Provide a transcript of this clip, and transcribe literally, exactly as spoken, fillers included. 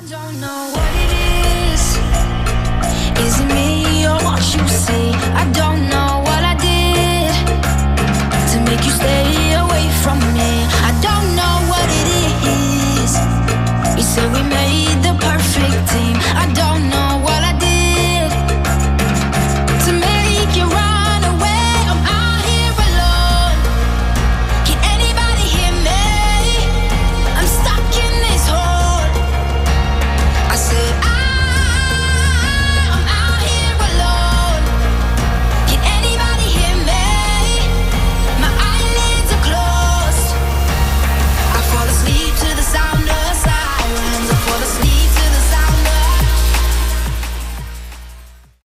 don't know what it is. Is it me or what you see? I don't know.